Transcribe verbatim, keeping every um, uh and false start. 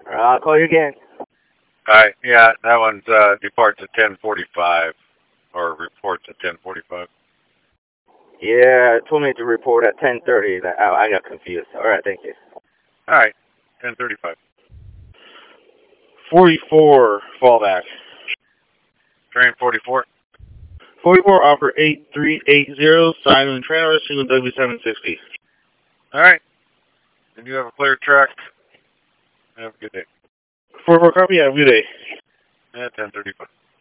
I'll call you again. Alright, yeah, that one's uh, departs at ten forty-five, or reports at ten forty-five. Yeah, it told me to report at ten thirty. That oh, I got confused. All right, thank you. Alright, ten thirty-five. forty-four, fallback. Train forty-four. forty-four, offer eight three eight zero, Simon Tranor, single W seven sixty. Alright, and you have a clear track. Have a good day. forty-four, copy, have a good day. Yeah, ten thirty-five.